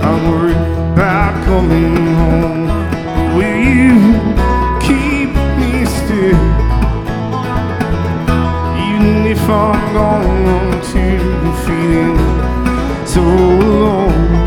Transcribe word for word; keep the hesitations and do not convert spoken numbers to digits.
I worry about coming home. Will you keep me still? Even if I'm gone, I'm too feeling so alone.